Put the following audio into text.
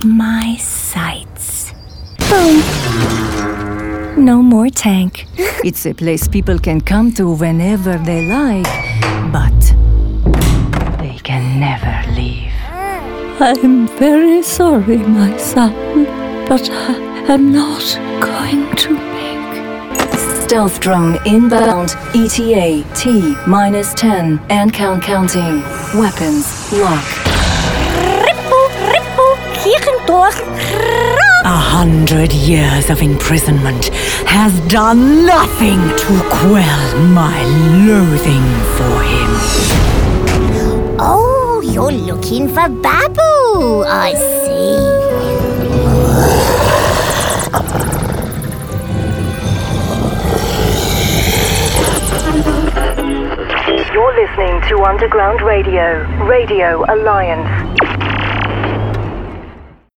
my sights. Boom. No more tank. It's a place people can come to whenever they like, but they can never leave. I'm very sorry, my son, but I'm not going to make. Stealth drone inbound. ETA T-10 and counting. Weapons lock. Ripple, Kirchendorf. 100 years of imprisonment has done nothing to quell my loathing for him. Oh, you're looking for Babu, I see. You're listening to Underground Radio, Radio Alliance.